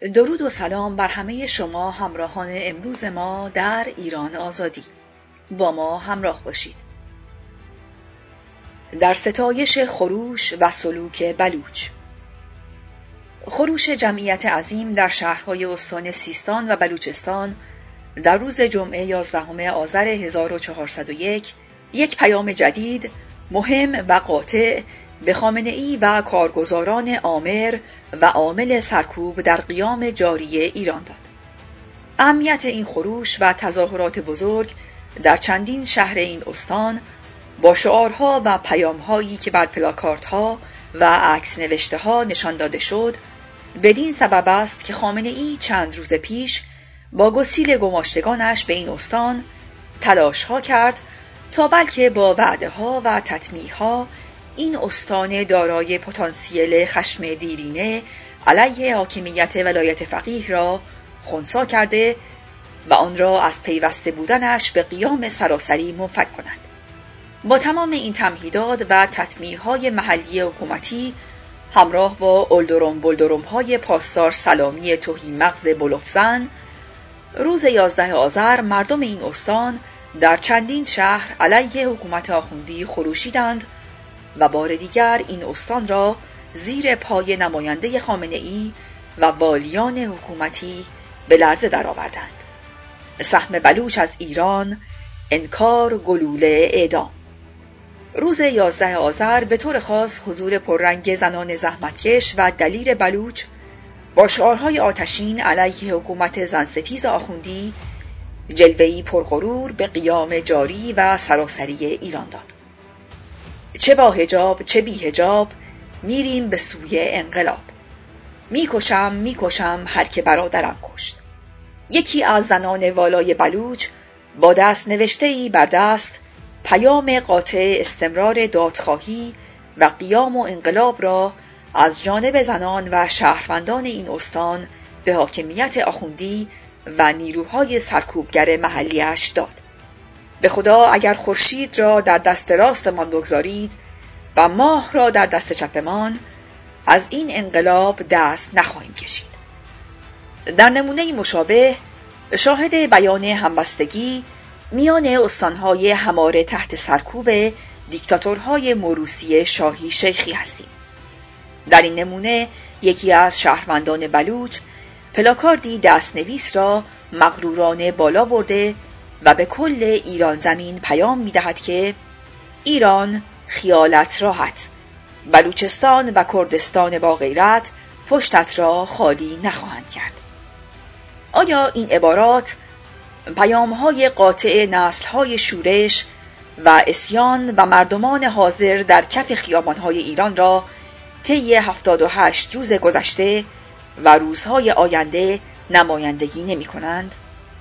درود و سلام بر همه شما همراهان امروز ما در ایران آزادی. با ما همراه باشید. در ستایش خروش و سلوک بلوچ. خروش جمعیت عظیم در شهرهای استان سیستان و بلوچستان در روز جمعه 11 آذر 1401 یک پیام جدید، مهم و قاطع به خامنه‌ای و کارگزاران آمر و عامل سرکوب در قیام جاری ایران داد. اهمیت این خروش و تظاهرات بزرگ در چندین شهر این استان با شعارها و پیامهایی که بر پلاکاردها و عکس نوشته‌ها نشان داده شد، بدین سبب است که خامنه‌ای چند روز پیش با گسیل گماشتگانش به این استان تلاش‌ها کرد تا بلکه با وعده‌ها و تطمیع‌ها این استان دارای پتانسیل خشم دیرینه علیه حاکمیت ولایت فقیه را خنثی کرده و آن را از پیوسته بودنش به قیام سراسری منفک کند. با تمام این تمهیدات و تطمیع‌های محلی حکومتی همراه با بلدرم‌های پاسدار سلامی تهیمغز بلوفزن، روز 11 آذر مردم این استان در چندین شهر علیه حکومت آخوندی خروشیدند و بار دیگر این استان را زیر پای نماینده خامنه‌ای و والیان حکومتی به لرزه درآوردند. سهم بلوچ از ایران، انکار گلوله اعدام. روز 11 آذر به طور خاص حضور پررنگ زنان زحمتکش و دلیر بلوچ با شعارهای آتشین علیه حکومت زنستیز آخوندی جلوه‌ای پرغرور به قیام جاری و سراسری ایران داد. چه با حجاب چه بی حجاب میریم به سوی انقلاب. میکشم هر که برادرم کشت. یکی از زنان والای بلوچ با دست نوشته‌ای بر دست پیام قاطع استمرار دادخواهی و قیام و انقلاب را از جانب زنان و شهروندان این استان به حاکمیت آخوندی و نیروهای سرکوبگر محلیش داد. به خدا اگر خورشید را در دست راستمان بگذارید و ماه را در دست چپمان، از این انقلاب دست نخواهیم کشید. در نمونه مشابه شاهد بیان همبستگی میان استانهای هماره تحت سرکوب دیکتاتورهای موروثی شاهی شیخی هستیم. در این نمونه یکی از شهروندان بلوچ پلاکاردی دستنویس را مغرورانه بالا برده و به کل ایران زمین پیام می‌دهد که ایران خیالت راحت، بلوچستان و کردستان با غیرت پشتت را خالی نخواهند کرد. آیا این عبارات پیام‌های قاطع نسل‌های شورش و عصیان و مردمان حاضر در کف خیابان‌های ایران را طی 78 روز گذشته و روزهای آینده نمایندگی نمی‌کنند؟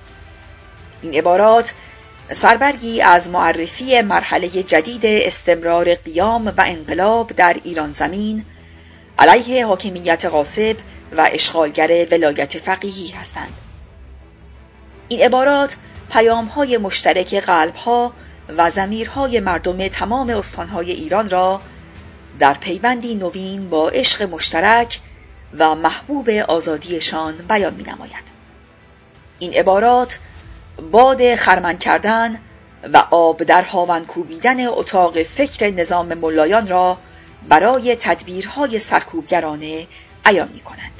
این عبارات سربرگی از معرفی مرحله جدید استمرار قیام و انقلاب در ایران زمین علیه حاکمیت غاصب و اشغالگر ولایت فقیهی هستند. این عبارات پیام‌های مشترک قلب‌ها و ضمیرهای مردم تمام استان‌های ایران را در پیوندی نوین با عشق مشترک و محبوب آزادیشان بیان می‌نماید. این عبارات باد خرمن کردن و آب در هاون کوبیدن اتاق فکر نظام ملایان را برای تدبیرهای سرکوبگرانه عیان می‌کنند.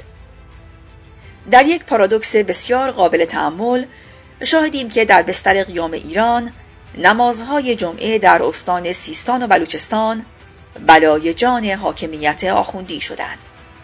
در یک پارادوکس بسیار قابل تأمل شاهدیم که در بستر قیام ایران نمازهای جمعه در استان سیستان و بلوچستان بلای جان حاکمیت آخوندی شدند.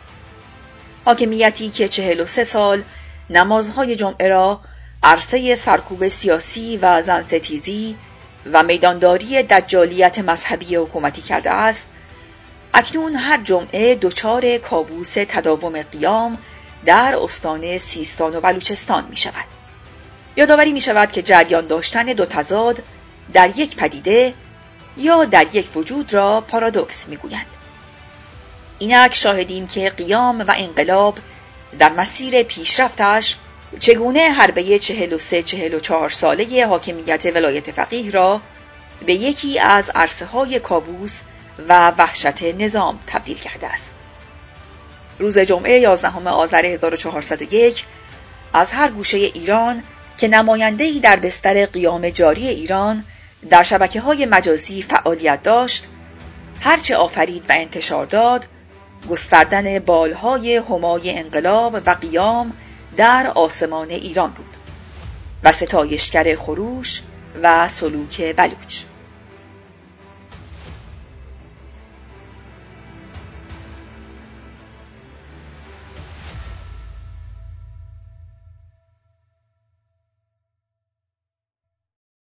حاکمیتی که 43 سال نمازهای جمعه را عرصه سرکوب سیاسی و زنستیزی و میدانداری دجالیت مذهبی حکومتی کرده است، اکنون هر جمعه دچار کابوس تداوم قیام در استان سیستان و بلوچستان می شود. یادآوری می شود که جریان داشتن دو تضاد در یک پدیده یا در یک وجود را پارادوکس می گویند. اینک شاهدیم که قیام و انقلاب در مسیر پیشرفتش چگونه حربه 43-44 ساله حاکمیت ولایت فقیه را به یکی از عرصه‌های کابوس و وحشت نظام تبدیل کرده است. روز جمعه 11 آذر 1401 از هر گوشه ایران که نماینده‌ای در بستر قیام جاری ایران در شبکه‌های مجازی فعالیت داشت، هرچه آفرید و انتشار داد، گستردن بالهای همای انقلاب و قیام در آسمان ایران بود و ستایشگر خروش و سلوک بلوچ.